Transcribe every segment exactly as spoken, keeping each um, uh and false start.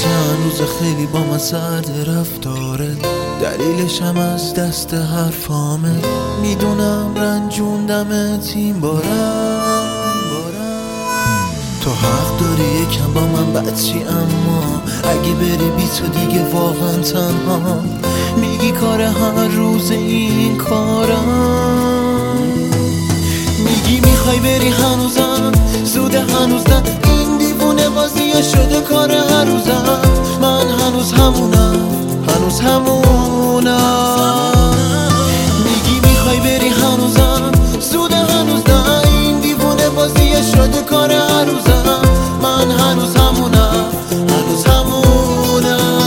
چند روز خیلی با من سرد رفتارت، دلیلش هم از دست حرفامه. میدونم رنجوندمت این بارم، تو حق داری یکم با من بچی، اما اگه بری بی تو دیگه واقعا تنها. میگی کار هر روز این کارم، میگی میخوای بری هنوزم زوده، هنوز نه، این دیوونه بازیه شده کار هر روزم. من هنوز همونم، هنوز همونم. میگی میخوای بری هنوزم زوده، هنوز نه، این دیوونه بازیه شده کار هر روزم. من هنوز همونم، هنوز همونم.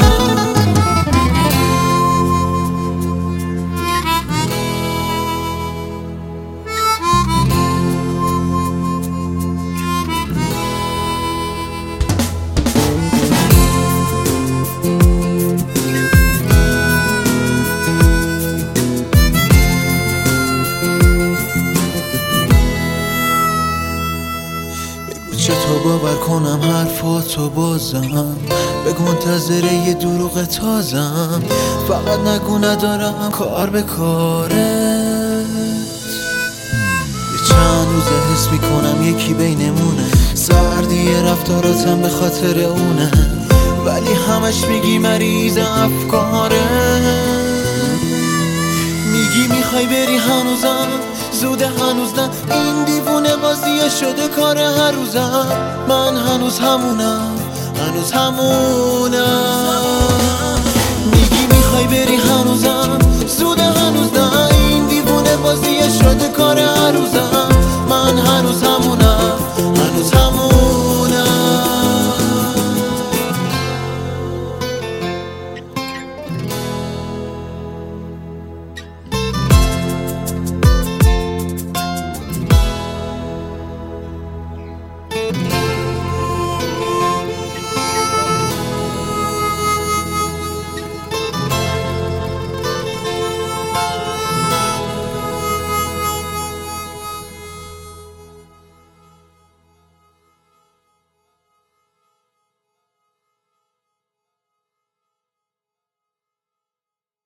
چطور باور کنم حرفاتو بازم، بگو منتظر یه دروغ تازم. فقط نگو ندارم کار به کارت. یه چند روزه حس میکنم یکی بینمونه، سردی رفتاراتم به خاطر اونه، ولی همش میگی مریض افکاره. میگی میخوای بری هنوزم زوده، هنوز نه، این دیوونه بازیه شده کار هر روزم. من هنوز همونم، هنوز همونم. میگی میخوای بری هنوزم زوده، هنوز نه،